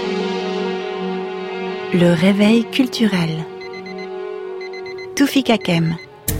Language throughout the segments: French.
Le réveil culturel. Toufik Hakem.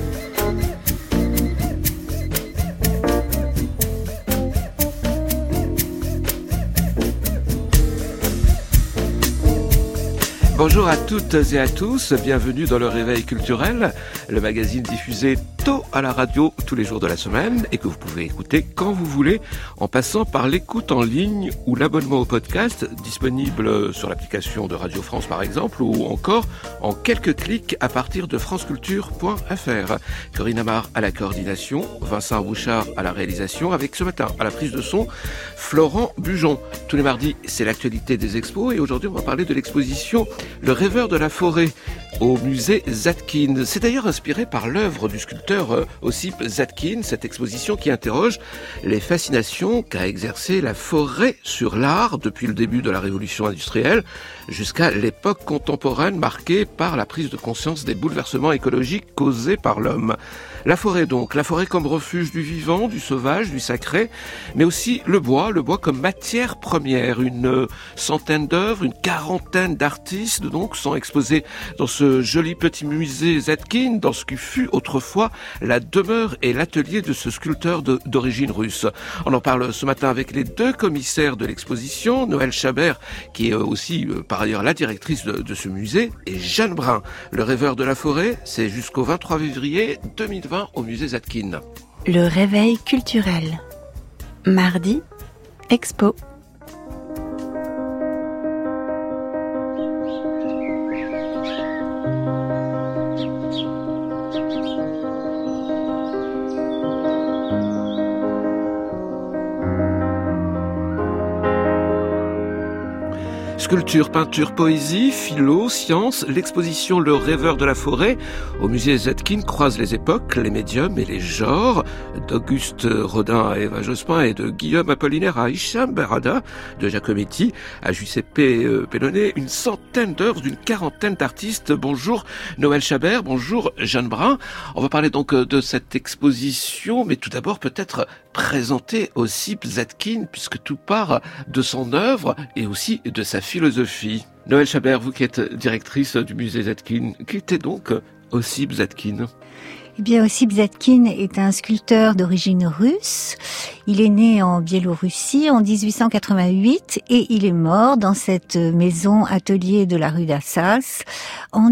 Bonjour à toutes et à tous, bienvenue dans le Réveil culturel, le magazine diffusé tôt à la radio tous les jours de la semaine et que vous pouvez écouter quand vous voulez en passant par l'écoute en ligne ou l'abonnement au podcast disponible sur l'application de Radio France par exemple ou encore en quelques clics à partir de franceculture.fr. Corinne Amar à la coordination, Vincent Bouchard à la réalisation avec ce matin à la prise de son Florent Bujon. Tous les mardis c'est l'actualité des expos et aujourd'hui on va parler de l'exposition Le rêveur de la forêt au musée Zadkine. C'est d'ailleurs inspiré par l'œuvre du sculpteur Ossip Zadkine, cette exposition qui interroge les fascinations qu'a exercé la forêt sur l'art depuis le début de la révolution industrielle jusqu'à l'époque contemporaine marquée par la prise de conscience des bouleversements écologiques causés par l'homme. La forêt donc, la forêt comme refuge du vivant, du sauvage, du sacré, mais aussi le bois comme matière première. Une centaine d'œuvres, une quarantaine d'artistes donc sont exposés dans ce joli petit musée Zadkine, dans ce qui fut autrefois la demeure et l'atelier de ce sculpteur d'origine russe. On en parle ce matin avec les deux commissaires de l'exposition, Noël Chabert, qui est aussi par ailleurs la directrice de ce musée, et Jeanne Brun. Le rêveur de la forêt, c'est jusqu'au 23 février 2020 au musée Zadkine. Le réveil culturel. Mardi, expo. Sculpture, peinture, poésie, philo, sciences, l'exposition Le rêveur de la forêt au musée Zadkine croise les époques, les médiums et les genres, d'Auguste Rodin à Eva Jospin et de Guillaume Apollinaire à Hicham Berrada, de Giacometti à Giuseppe Pellone, une centaine d'œuvres d'une quarantaine d'artistes. Bonjour Noël Chabert, bonjour Jeanne Brun. On va parler donc de cette exposition, mais tout d'abord peut-être présenter Ossip Zadkine, puisque tout part de son œuvre et aussi de sa philosophie. Noël Chabert, vous qui êtes directrice du musée Zadkine, qui était donc Ossip Zadkine ? Eh bien, Ossip Zadkine est un sculpteur d'origine russe. Il est né en Biélorussie en 1888 et il est mort dans cette maison atelier de la rue d'Assas en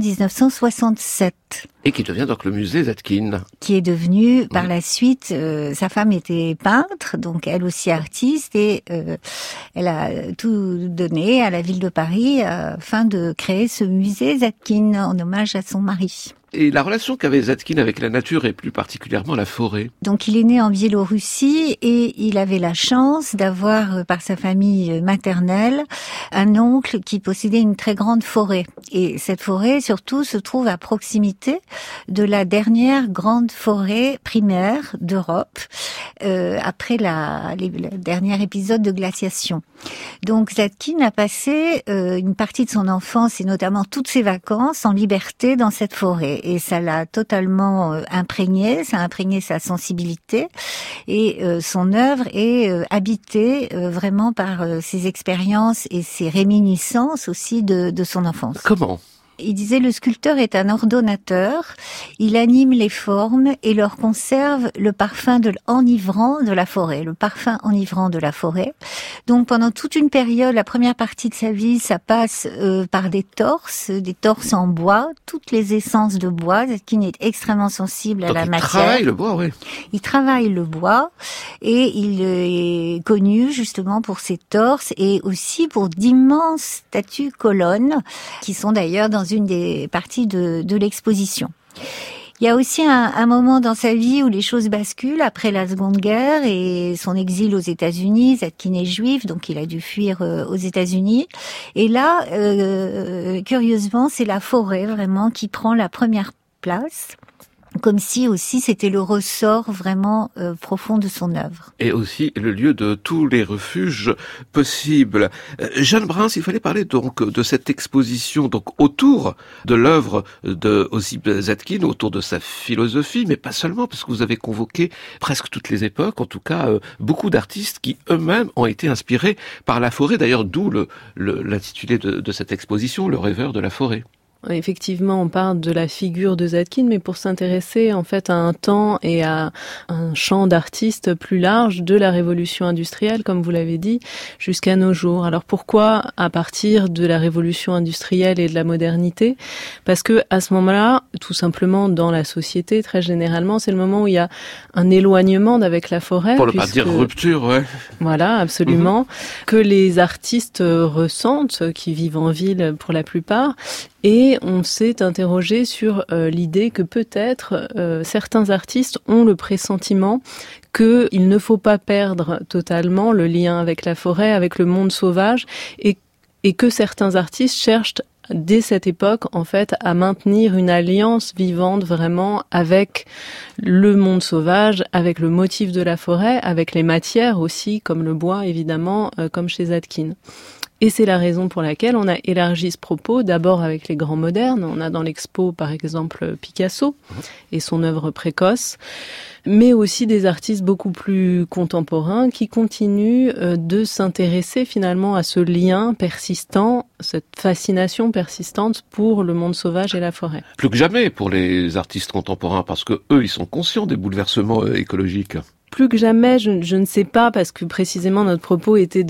1967. Et qui devient donc le musée Zadkine. Qui est devenu, par la suite, sa femme était peintre, donc elle aussi artiste, et elle a tout donné à la ville de Paris afin de créer ce musée Zadkine en hommage à son mari. Et la relation qu'avait Zadkine avec la nature et plus particulièrement la forêt. Donc il est né en Biélorussie et il avait la chance d'avoir par sa famille maternelle un oncle qui possédait une très grande forêt. Et cette forêt surtout se trouve à proximité de la dernière grande forêt primaire d'Europe après le dernier épisode de glaciation. Donc Zadkine a passé une partie de son enfance et notamment toutes ses vacances en liberté dans cette forêt. Et ça l'a totalement imprégné, ça a imprégné sa sensibilité et son œuvre est habitée vraiment par ses expériences et ses réminiscences aussi de son enfance. Comment ? Il disait, le sculpteur est un ordonnateur, il anime les formes et leur conserve le parfum enivrant de la forêt, le parfum enivrant de la forêt. Donc pendant toute une période, la première partie de sa vie, ça passe par des torses en bois, toutes les essences de bois, Zadkine est extrêmement sensible à la matière. Il travaille le bois, oui. Il travaille le bois et il est connu justement pour ses torses et aussi pour d'immenses statues colonnes qui sont d'ailleurs dans une des parties de l'exposition. Il y a aussi un moment dans sa vie où les choses basculent après la Seconde Guerre et son exil aux États-Unis. Zadkine est juif, donc il a dû fuir aux États-Unis. Et là, curieusement, c'est la forêt vraiment qui prend la première place. comme si aussi c'était le ressort vraiment profond de son œuvre. Et aussi le lieu de tous les refuges possibles. Jeanne Brun, s'il fallait parler donc de cette exposition donc autour de l'œuvre de Osip Zadkine, autour de sa philosophie, mais pas seulement, parce que vous avez convoqué presque toutes les époques, en tout cas beaucoup d'artistes qui eux-mêmes ont été inspirés par la forêt, d'ailleurs d'où l'intitulé de cette exposition, Le rêveur de la forêt. Effectivement, on parle de la figure de Zadkine, mais pour s'intéresser en fait à un temps et à un champ d'artistes plus large de la révolution industrielle, comme vous l'avez dit, jusqu'à nos jours. Alors pourquoi à partir de la révolution industrielle et de la modernité ? Parce que à ce moment-là, tout simplement dans la société, très généralement, c'est le moment où il y a un éloignement d'avec la forêt. Pour ne pas dire rupture, ouais. Voilà, absolument. Que les artistes ressentent, qui vivent en ville pour la plupart. Et on s'est interrogé sur l'idée que peut-être certains artistes ont le pressentiment qu'il ne faut pas perdre totalement le lien avec la forêt, avec le monde sauvage, et que certains artistes cherchent dès cette époque, en fait, à maintenir une alliance vivante vraiment avec le monde sauvage, avec le motif de la forêt, avec les matières aussi, comme le bois, évidemment, comme chez Zadkine. Et c'est la raison pour laquelle on a élargi ce propos, d'abord avec les grands modernes. On a dans l'expo, par exemple, Picasso et son œuvre précoce, mais aussi des artistes beaucoup plus contemporains qui continuent de s'intéresser finalement à ce lien persistant, cette fascination persistante pour le monde sauvage et la forêt. Plus que jamais pour les artistes contemporains, parce que eux, ils sont conscients des bouleversements écologiques. Plus que jamais, je ne sais pas, parce que précisément notre propos était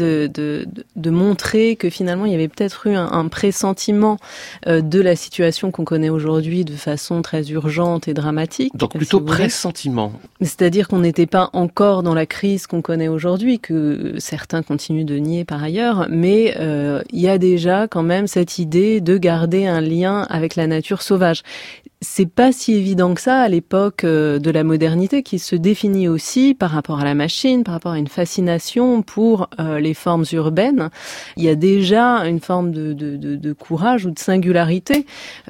de montrer que finalement il y avait peut-être eu un pressentiment de la situation qu'on connaît aujourd'hui de façon très urgente et dramatique. Donc plutôt pressentiment. C'est-à-dire qu'on n'était pas encore dans la crise qu'on connaît aujourd'hui, que certains continuent de nier par ailleurs, mais il y a déjà quand même cette idée de garder un lien avec la nature sauvage. C'est pas si évident que ça à l'époque de la modernité, qui se définit aussi par rapport à la machine, par rapport à une fascination pour les formes urbaines. Il y a déjà une forme de courage ou de singularité.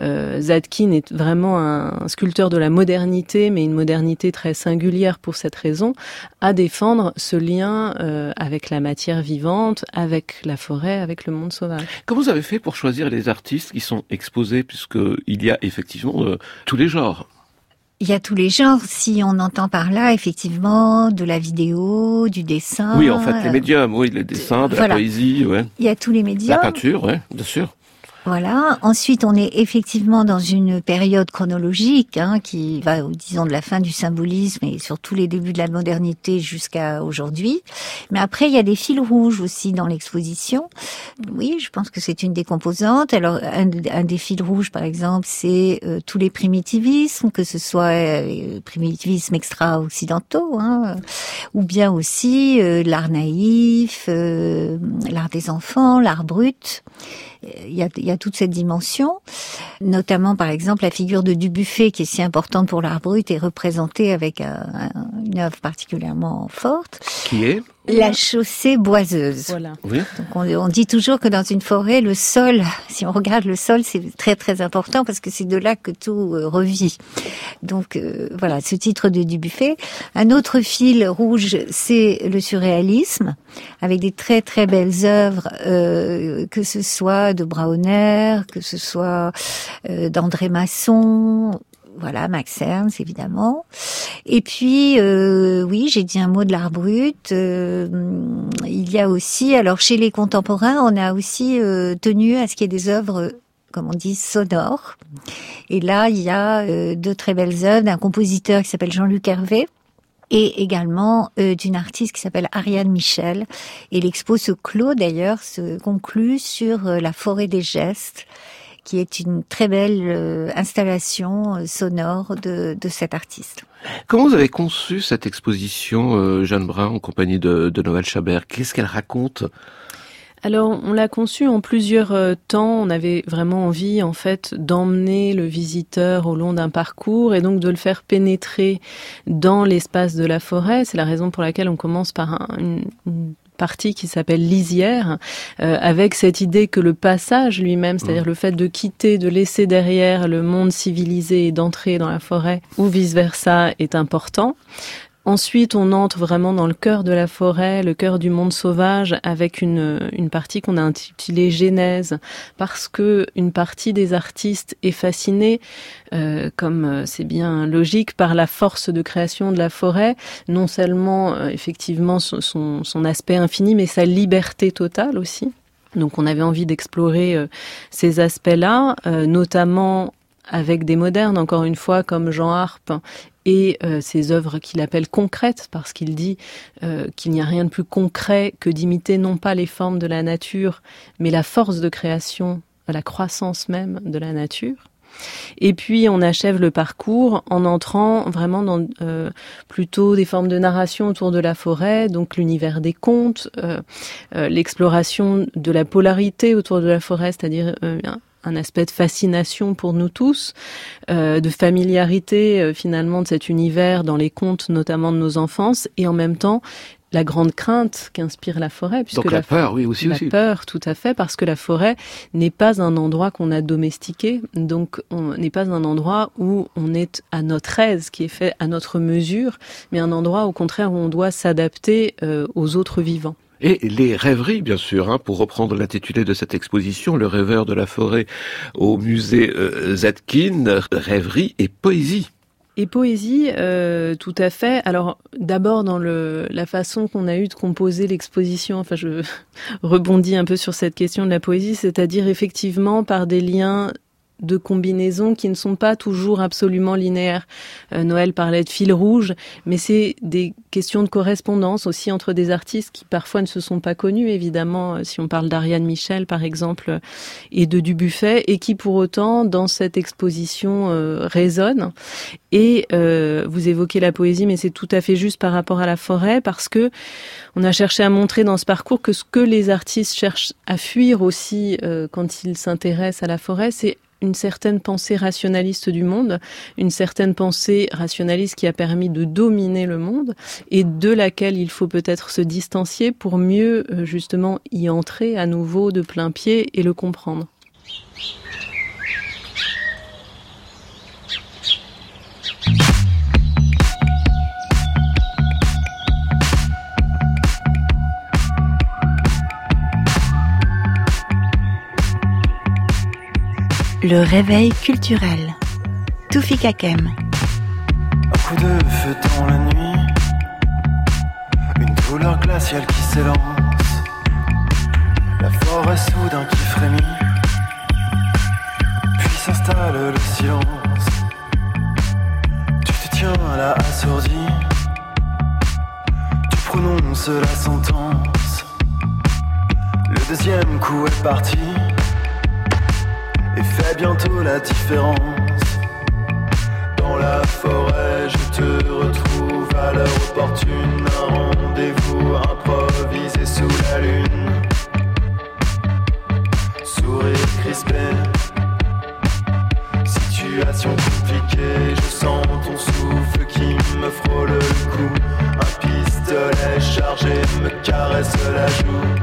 Zadkine est vraiment un sculpteur de la modernité, mais une modernité très singulière pour cette raison, à défendre ce lien avec la matière vivante, avec la forêt, avec le monde sauvage. Comment vous avez fait pour choisir les artistes qui sont exposés, puisqu'il y a effectivement tous les genres? Il y a tous les genres, si on entend par là, effectivement, de la vidéo, du dessin. Oui, en fait, les médiums, oui, les dessins, de la poésie, ouais. Il y a tous les médiums. La peinture, ouais, bien sûr. Voilà. Ensuite, on est effectivement dans une période chronologique qui va, disons, de la fin du symbolisme et surtout les débuts de la modernité jusqu'à aujourd'hui. Mais après, il y a des fils rouges aussi dans l'exposition. Oui, je pense que c'est une des composantes. Alors, un des fils rouges, par exemple, c'est tous les primitivismes, que ce soit primitivismes extra-occidentaux, ou bien aussi l'art naïf, l'art des enfants, l'art brut. Il y a toute cette dimension, notamment par exemple la figure de Dubuffet qui est si importante pour l'art brut est représentée avec une œuvre particulièrement forte. Qui est la chaussée boiseuse. Voilà. Oui. Donc on dit toujours que dans une forêt, le sol, si on regarde le sol, c'est très très important parce que c'est de là que tout revit. Donc voilà, ce titre de Dubuffet. Un autre fil rouge, c'est le surréalisme, avec des très très belles œuvres, que ce soit de Brauner, que ce soit d'André Masson. Voilà, Max Ernst, évidemment. Et puis, oui, j'ai dit un mot de l'art brut. Il y a aussi, alors chez les contemporains, on a aussi tenu à ce qu'il y ait des œuvres, comme on dit, sonores. Et là, il y a deux très belles œuvres d'un compositeur qui s'appelle Jean-Luc Hervé, et également d'une artiste qui s'appelle Ariane Michel. Et l'expo se clôt d'ailleurs, se conclut sur la forêt des gestes, qui est une très belle installation sonore de cet artiste. Comment vous avez conçu cette exposition, Jeanne Brun, en compagnie de Noël Chabert? Qu'est-ce qu'elle raconte? Alors, on l'a conçu en plusieurs temps. On avait vraiment envie, en fait, d'emmener le visiteur au long d'un parcours et donc de le faire pénétrer dans l'espace de la forêt. C'est la raison pour laquelle on commence par une partie qui s'appelle lisière, avec cette idée que le passage lui-même, c'est-à-dire le fait de quitter, de laisser derrière le monde civilisé et d'entrer dans la forêt ou vice-versa est important. Ensuite, on entre vraiment dans le cœur de la forêt, le cœur du monde sauvage, avec une partie qu'on a intitulée Genèse, parce que une partie des artistes est fascinée, comme c'est bien logique, par la force de création de la forêt, non seulement effectivement son aspect infini, mais sa liberté totale aussi. Donc on avait envie d'explorer ces aspects-là, notamment avec des modernes, encore une fois, comme Jean Arp, et ses œuvres qu'il appelle concrètes, parce qu'il dit qu'il n'y a rien de plus concret que d'imiter non pas les formes de la nature, mais la force de création, la croissance même de la nature. Et puis on achève le parcours en entrant vraiment dans plutôt des formes de narration autour de la forêt, donc l'univers des contes, l'exploration de la polarité autour de la forêt, c'est-à-dire un aspect de fascination pour nous tous, de familiarité finalement de cet univers dans les contes notamment de nos enfances, et en même temps la grande crainte qu'inspire la forêt. Puisque donc la peur, oui, aussi. La peur, tout à fait, parce que la forêt n'est pas un endroit qu'on a domestiqué, donc on n'est pas un endroit où on est à notre aise, qui est fait à notre mesure, mais un endroit au contraire où on doit s'adapter aux autres vivants. Et les rêveries, bien sûr, pour reprendre l'intitulé de cette exposition, Le rêveur de la forêt au musée Zadkine, rêverie et poésie. Et poésie, tout à fait. Alors, d'abord dans la façon qu'on a eu de composer l'exposition, enfin je rebondis un peu sur cette question de la poésie, c'est-à-dire effectivement par des liens de combinaisons qui ne sont pas toujours absolument linéaires. Noël parlait de fil rouge, mais c'est des questions de correspondance aussi entre des artistes qui parfois ne se sont pas connus, évidemment, si on parle d'Ariane Michel par exemple, et de Dubuffet, et qui pour autant dans cette exposition résonnent. Et vous évoquez la poésie, mais c'est tout à fait juste par rapport à la forêt, parce que on a cherché à montrer dans ce parcours que ce que les artistes cherchent à fuir aussi quand ils s'intéressent à la forêt, c'est une certaine pensée rationaliste du monde, une certaine pensée rationaliste qui a permis de dominer le monde et de laquelle il faut peut-être se distancier pour mieux justement y entrer à nouveau de plein pied et le comprendre. Le réveil culturel. Toufik Hakem. Un coup de feu dans la nuit, une douleur glaciale qui s'élance, la forêt soudain qui frémit, puis s'installe le silence. Tu te tiens là assourdi, tu prononces la sentence. Le deuxième coup est parti et fait bientôt la différence. Dans la forêt, je te retrouve à l'heure opportune. Un rendez-vous improvisé sous la lune. Sourire crispé, situation compliquée. Je sens ton souffle qui me frôle le cou. Un pistolet chargé me caresse la joue.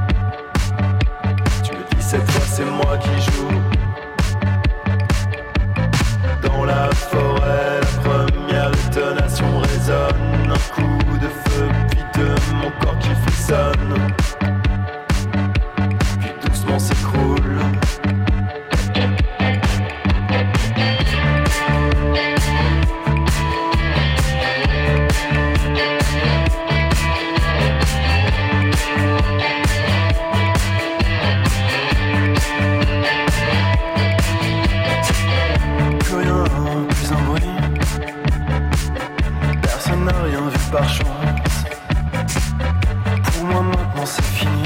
Tu me dis cette fois c'est moi qui joue. Dans la forêt, la première détonation résonne. Un coup de feu, puis de mon corps qui frissonne, puis doucement s'écroule. Par chance, pour moi maintenant c'est fini.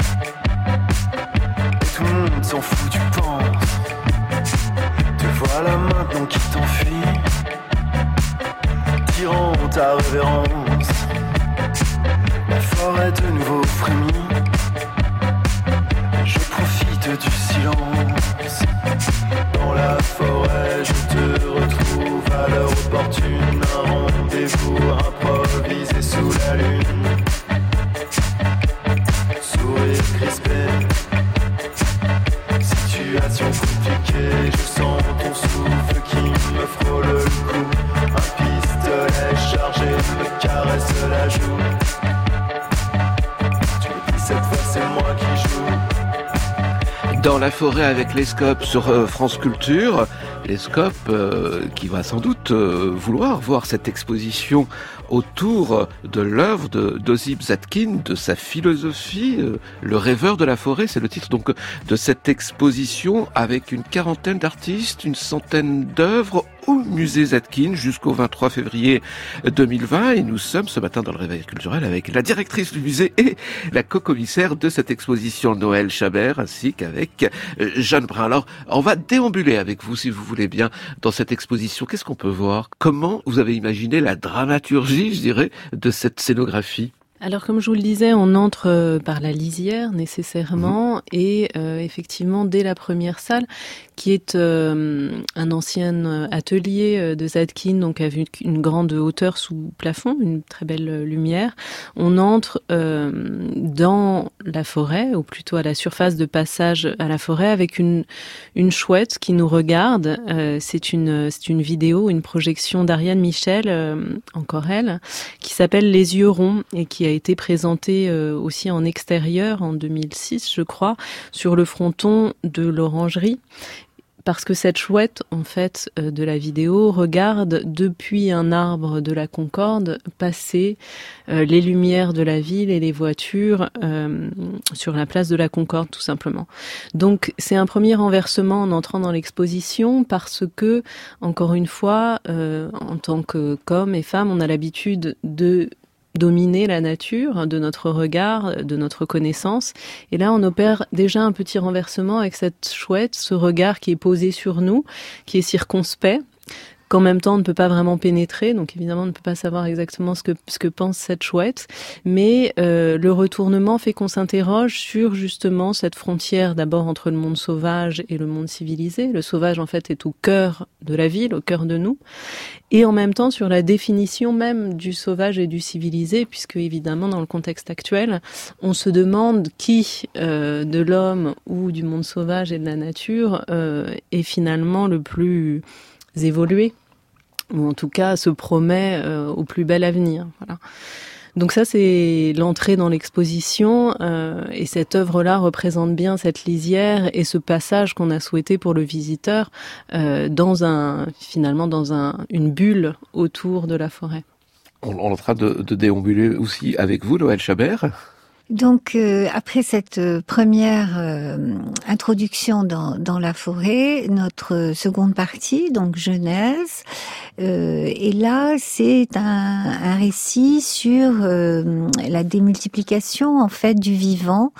Et tout le monde s'en fout, tu penses. Te voilà maintenant qui t'enfuis, tirant ta révérence. La forêt de nouveau frémit. Je profite du silence. Dans la forêt, je te retrouve à l'heure opportune. Un rendez-vous improvisé sous la lune. crispé. Situation compliquée, je sens ton souffle qui me frôle le cou. Un pistolet chargé me caresse la joue. Tu me dis cette fois c'est moi qui joue. Dans la forêt avec les Scopes sur France Culture, les Scopes qui va sans doute vouloir voir cette exposition autour de l'œuvre d'Osip Zadkine, de sa philosophie, le rêveur de la forêt, c'est le titre donc de cette exposition avec une quarantaine d'artistes, une centaine d'œuvres au musée Zadkine jusqu'au 23 février 2020 et nous sommes ce matin dans le Réveil culturel avec la directrice du musée et la co-commissaire de cette exposition, Noël Chabert, ainsi qu'avec Jeanne Brun. Alors, on va déambuler avec vous, si vous voulez bien, dans cette exposition. Qu'est-ce qu'on peut voir? Comment vous avez imaginé la dramaturgie, je dirais, de cette scénographie? Alors, comme je vous le disais, on entre par la lisière nécessairement et effectivement, dès la première salle, qui est un ancien atelier de Zadkine, donc avec une grande hauteur sous plafond, une très belle lumière, on entre dans la forêt, ou plutôt à la surface de passage à la forêt, avec une chouette qui nous regarde. C'est une vidéo, une projection d'Ariane Michel, encore elle, qui s'appelle Les yeux ronds et qui a été présentée aussi en extérieur en 2006, je crois, sur le fronton de l'Orangerie. Parce que cette chouette, en fait, de la vidéo, regarde depuis un arbre de la Concorde passer les lumières de la ville et les voitures sur la place de la Concorde, tout simplement. Donc, c'est un premier renversement en entrant dans l'exposition parce que, encore une fois, en tant qu'hommes et femmes, on a l'habitude de dominer la nature de notre regard, de notre connaissance. Et là, on opère déjà un petit renversement avec cette chouette, ce regard qui est posé sur nous, qui est circonspect, qu'en même temps on ne peut pas vraiment pénétrer, donc évidemment on ne peut pas savoir exactement ce que pense cette chouette, mais le retournement fait qu'on s'interroge sur justement cette frontière d'abord entre le monde sauvage et le monde civilisé. Le sauvage en fait est au cœur de la ville, au cœur de nous, et en même temps sur la définition même du sauvage et du civilisé, puisque évidemment dans le contexte actuel, on se demande qui de l'homme ou du monde sauvage et de la nature est finalement le plus évolué, ou en tout cas se promet au plus bel avenir. Voilà. Donc ça, c'est l'entrée dans l'exposition, et cette œuvre-là représente bien cette lisière et ce passage qu'on a souhaité pour le visiteur dans une bulle autour de la forêt. On est en train de déambuler aussi avec vous, Noël Chabert. Donc après cette première introduction dans la forêt, notre seconde partie, donc Genèse, et là c'est un récit sur la démultiplication en fait du vivant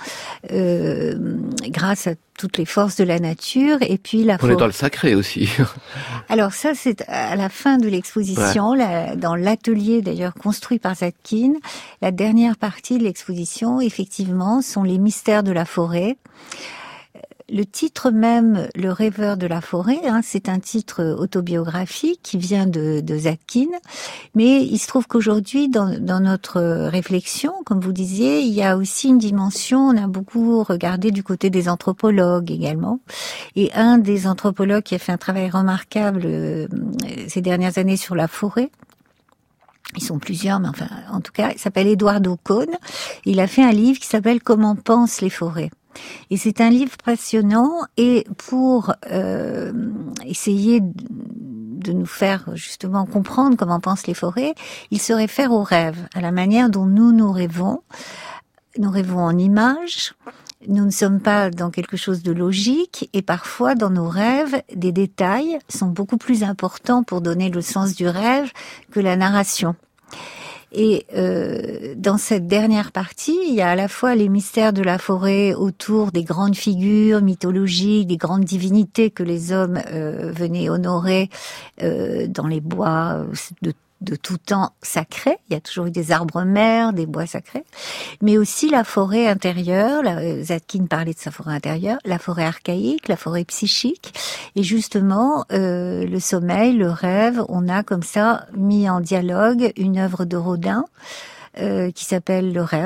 grâce à toutes les forces de la nature et puis la forêt. On est dans le sacré aussi. Alors ça, c'est à la fin de l'exposition, ouais. Dans l'atelier d'ailleurs construit par Zadkine, la dernière partie de l'exposition, effectivement, sont les mystères de la forêt. Le titre même, Le rêveur de la forêt, c'est un titre autobiographique qui vient de Zadkine, mais il se trouve qu'aujourd'hui, dans notre réflexion, comme vous disiez, il y a aussi une dimension, on a beaucoup regardé du côté des anthropologues également, et un des anthropologues qui a fait un travail remarquable ces dernières années sur la forêt, ils sont plusieurs, mais enfin, en tout cas, il s'appelle Eduardo Kohn, il a fait un livre qui s'appelle « Comment pensent les forêts ». Et c'est un livre passionnant et pour essayer de nous faire justement comprendre comment pensent les forêts, il se réfère au rêve, à la manière dont nous rêvons. Nous rêvons en images, nous ne sommes pas dans quelque chose de logique et parfois dans nos rêves, des détails sont beaucoup plus importants pour donner le sens du rêve que la narration. Et dans cette dernière partie, il y a à la fois les mystères de la forêt autour des grandes figures mythologiques, des grandes divinités que les hommes venaient honorer dans les bois de tout temps sacrés. Il y a toujours eu des arbres mères, des bois sacrés, mais aussi la forêt intérieure. Zadkine parlait de sa forêt intérieure, la forêt archaïque, la forêt psychique, et justement le sommeil, le rêve. On a comme ça mis en dialogue une œuvre de Rodin qui s'appelle Le rêve.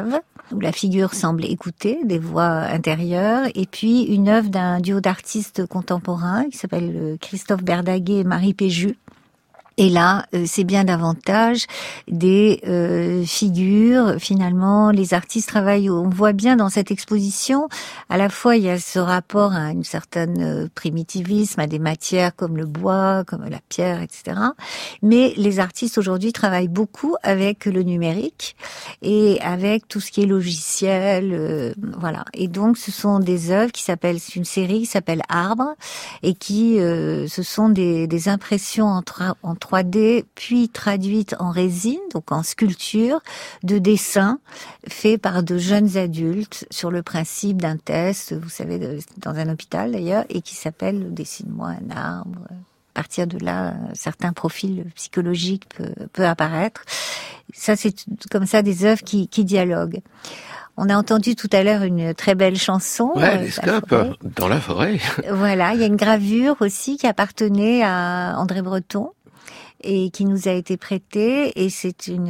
où la figure semble écouter des voix intérieures, et puis une œuvre d'un duo d'artistes contemporains qui s'appelle Christophe Berdaguet et Marie Péju. Et là, c'est bien davantage des figures. Finalement, les artistes travaillent. On voit bien dans cette exposition, à la fois il y a ce rapport à une certaine primitivisme, à des matières comme le bois, comme la pierre, etc. Mais les artistes aujourd'hui travaillent beaucoup avec le numérique et avec tout ce qui est logiciel, voilà. Et donc, ce sont des œuvres c'est une série qui s'appelle Arbre, et qui, ce sont des impressions en 3D, puis traduites en résine, donc en sculpture, de dessins faits par de jeunes adultes sur le principe d'un test, vous savez, dans un hôpital d'ailleurs, et qui s'appelle « Dessine-moi un arbre ». À partir de là, certains profils psychologiques peuvent apparaître. Ça, c'est comme ça des œuvres qui dialoguent. On a entendu tout à l'heure une très belle chanson. Ouais, l'Escape, dans la forêt. Voilà, il y a une gravure aussi qui appartenait à André Breton et qui nous a été prêtée, et c'est une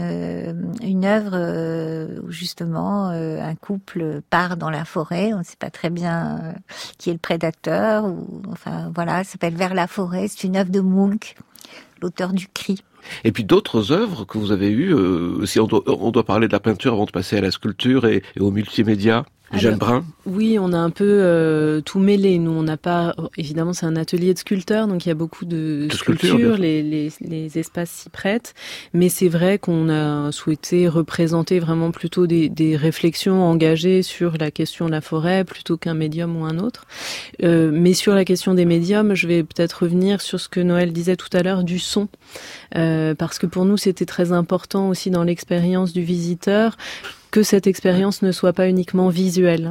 œuvre où justement un couple part dans la forêt, on ne sait pas très bien qui est le prédateur, enfin voilà, ça s'appelle Vers la forêt, c'est une œuvre de Munch, l'auteur du Cri. Et puis d'autres œuvres que vous avez eues, si on doit parler de la peinture avant de passer à la sculpture et au multimédia. Jeanne Brun. Oui, on a un peu tout mêlé. Nous, on n'a pas, évidemment, c'est un atelier de sculpteurs, donc il y a beaucoup de sculptures, les espaces s'y prêtent. Mais c'est vrai qu'on a souhaité représenter vraiment plutôt des réflexions engagées sur la question de la forêt plutôt qu'un médium ou un autre. Mais sur la question des médiums, je vais peut-être revenir sur ce que Noël disait tout à l'heure du son, parce que pour nous, c'était très important aussi dans l'expérience du visiteur que cette expérience ne soit pas uniquement visuelle.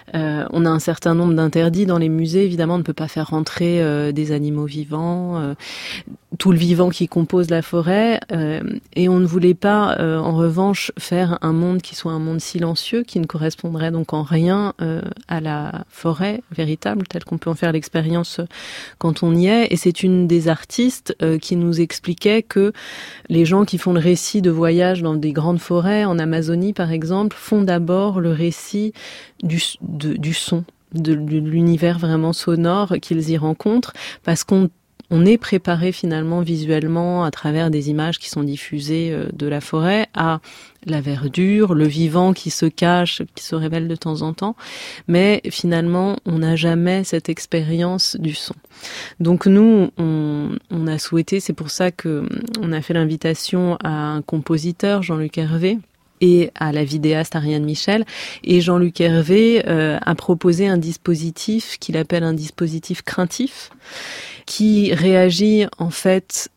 On a un certain nombre d'interdits dans les musées. Évidemment, on ne peut pas faire rentrer des animaux vivants, tout le vivant qui compose la forêt. Et on ne voulait pas, en revanche, faire un monde qui soit un monde silencieux, qui ne correspondrait donc en rien à la forêt véritable, telle qu'on peut en faire l'expérience quand on y est. Et c'est une des artistes qui nous expliquait que les gens qui font le récit de voyage dans des grandes forêts, en Amazonie par exemple, font d'abord le récit du son, de l'univers vraiment sonore qu'ils y rencontrent, parce qu'on est préparé finalement visuellement à travers des images qui sont diffusées de la forêt à la verdure, le vivant qui se cache, qui se révèle de temps en temps, mais finalement on n'a jamais cette expérience du son. Donc nous, on a souhaité, c'est pour ça que on a fait l'invitation à un compositeur, Jean-Luc Hervé, et à la vidéaste Ariane Michel. Et Jean-Luc Hervé a proposé un dispositif qu'il appelle un dispositif craintif, qui réagit en fait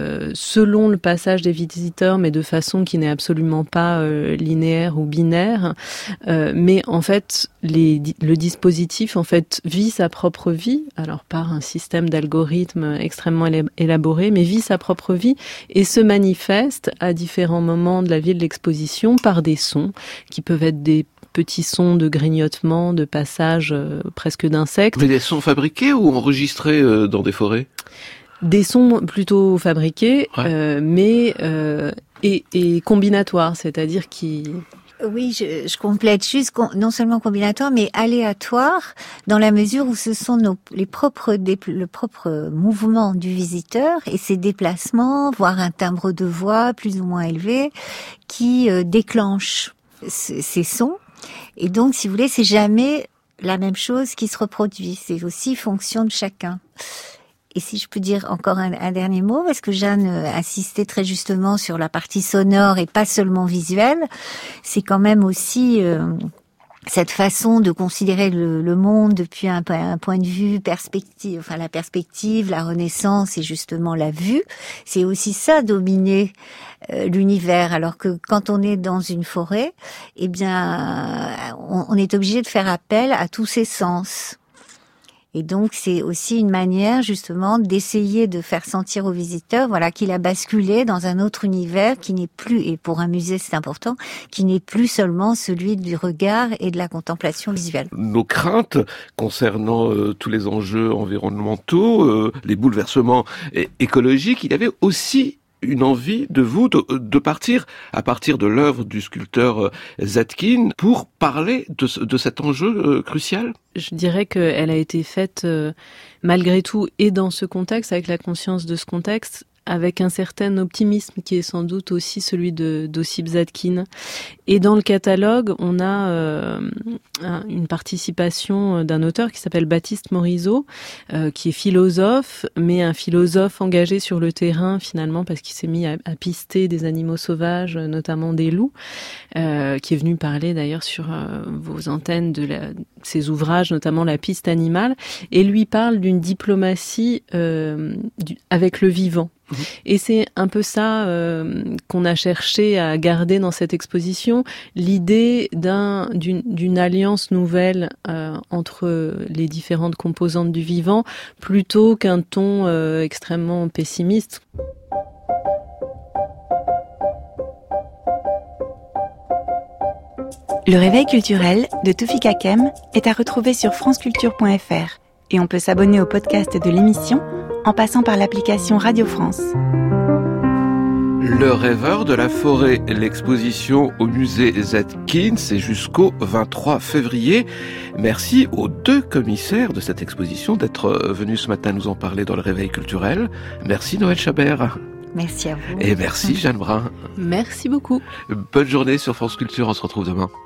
selon le passage des visiteurs, mais de façon qui n'est absolument pas linéaire ou binaire. Mais en fait, le dispositif en fait vit sa propre vie, alors par un système d'algorithmes extrêmement élaboré, mais vit sa propre vie et se manifeste à différents moments de la vie de l'exposition par des sons qui peuvent être des petits sons de grignotement, de passage presque d'insectes. Mais des sons fabriqués ou enregistrés dans des forêts ? Des sons plutôt fabriqués, ouais. Mais et combinatoires, c'est-à-dire qui... Oui, je complète juste, non seulement combinatoire, mais aléatoire, dans la mesure où ce sont le propre mouvement du visiteur et ses déplacements, voire un timbre de voix plus ou moins élevé, qui déclenche ces sons. Et donc, si vous voulez, c'est jamais la même chose qui se reproduit. C'est aussi fonction de chacun. Et si je peux dire encore un dernier mot, parce que Jeanne insistait très justement sur la partie sonore et pas seulement visuelle, c'est quand même aussi cette façon de considérer le monde depuis un point de vue perspective, enfin la perspective, la renaissance et justement la vue. C'est aussi ça, dominer l'univers. Alors que quand on est dans une forêt, eh bien, on est obligé de faire appel à tous ses sens. Et donc, c'est aussi une manière, justement, d'essayer de faire sentir au visiteur, voilà, qu'il a basculé dans un autre univers qui n'est plus, et pour un musée, c'est important, qui n'est plus seulement celui du regard et de la contemplation visuelle. Nos craintes concernant tous les enjeux environnementaux, les bouleversements écologiques, il y avait aussi une envie de vous de partir à partir de l'œuvre du sculpteur Zadkine pour parler de cet enjeu crucial? Je dirais qu'elle a été faite malgré tout et dans ce contexte, avec la conscience de ce contexte, avec un certain optimisme qui est sans doute aussi celui d'Ossip Zadkine. Et dans le catalogue, on a une participation d'un auteur qui s'appelle Baptiste Morisot, qui est philosophe, mais un philosophe engagé sur le terrain finalement, parce qu'il s'est mis à pister des animaux sauvages, notamment des loups, qui est venu parler d'ailleurs sur vos antennes de ses ouvrages, notamment La piste animale, et lui parle d'une diplomatie avec le vivant. Et c'est un peu ça qu'on a cherché à garder dans cette exposition, l'idée d'une alliance nouvelle entre les différentes composantes du vivant, plutôt qu'un ton extrêmement pessimiste. Le réveil culturel de Toufik Hakem est à retrouver sur franceculture.fr et on peut s'abonner au podcast de l'émission en passant par l'application Radio France. Le rêveur de la forêt, l'exposition au musée Zadkine, c'est jusqu'au 23 février. Merci aux 2 commissaires de cette exposition d'être venus ce matin nous en parler dans le réveil culturel. Merci Noël Chabert. Merci à vous. Et merci Jeanne Brun. Merci beaucoup. Bonne journée sur France Culture, on se retrouve demain.